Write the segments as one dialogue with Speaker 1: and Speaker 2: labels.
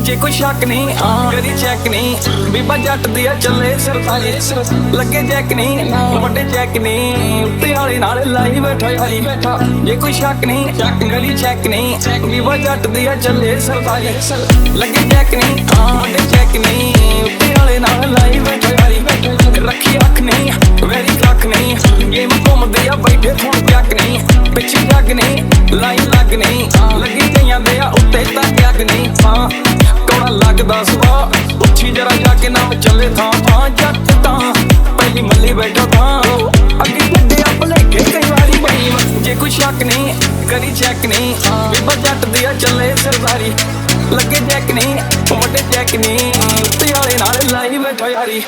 Speaker 1: जे कोई शक नहीं करी चेक नहीं बीबा जट दिया चले सरकारी लगे चेक नहीं वड्डे चेक नहीं उत्ते वाले नाल लाई बैठा हरी बैठा जे कोई शक नहीं करी चेक नहीं बीबा जट दिया चले सरकारी लगे चेक नहीं वड्डे चेक नहीं उत्ते वाले नाल लाई बैठा हरी बैठा रखी अख नहीं वेरी कख नहीं गेम घूमदे आ बैठे थोड़ जग नहीं पिछे जग नहीं लाई लग नहीं लगी गईयां दे आ उत्ते तक जग नहीं कौड़ा लगदा सुआ उठी जरा जाके नाम चले था जट तां पहली मल्ली बैठा था अगे गड्डे आ भलेखे कई वारी बनी जे कोई शक नहीं करी चेक नहीं बीबा जट दिया चले सरदारी लगे चेक नहीं वड्डे चेक नहीं उत्ते वाले नाल लाई बैठा यारी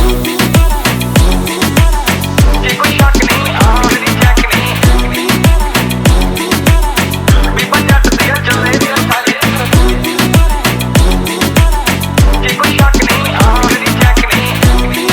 Speaker 1: जे कोई शक नहीं करी चेक नहीं बीबा जट दिया चले सरदारी जे कोई शक नहीं करी चेक नहीं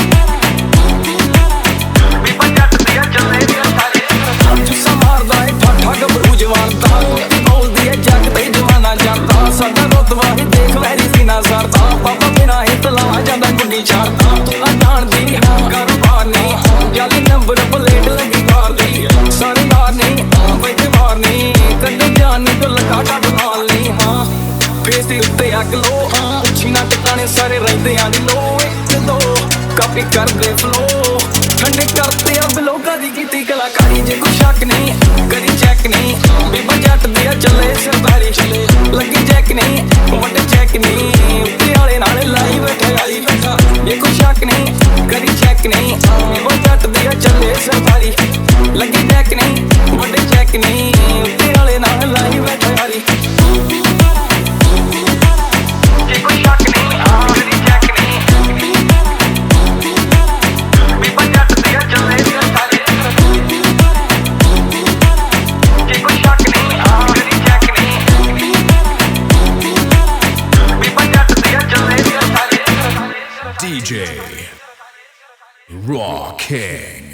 Speaker 1: बीबा जट दिया चले सरदारी जुस्सा मारदा है ठाठा गबरू जवान दा बोलदी है जग ते जवाना जानदा साडा रुतबा ही देख वैरी सीना सरदा पापा बिना ही तला जांदा गुड्डी चारदा तू ना जानदी कारोबार नहीं जाली नंबर प्लेट लगी कार दी सारे यार नहीं बैठे मार नहीं कदे जान नहीं तो लगा डट नाल नहीं फेस दे उत्ते अग लो उछी ना टकाने सारे रहंदे आ दी लो एक दो कापी कर दे फ्लो ठंडे करते अब लोगा दी कीती कलाकारी जे कोई शक नहीं करी चेक नहीं बीबा जट दिया चले सरदारी चले लगी चेक नहीं वड्डे चेक नहीं उत्ते वाले नाल लाई बैठा यारी बैठा जे कोई शक नहीं करी चेक नहीं बीबा जट दिया चले सरदारी लगी चेक नहीं वड्डे चेक नहीं उत्ते वाले नाल लाई बैठा यारी जे कोई शक नहीं करी चेक नहीं बीबा जट दिया चले सरदारी जे कोई शक नहीं करी चेक नहीं बीबा जट दिया चले सरदारी
Speaker 2: DJ Raw King.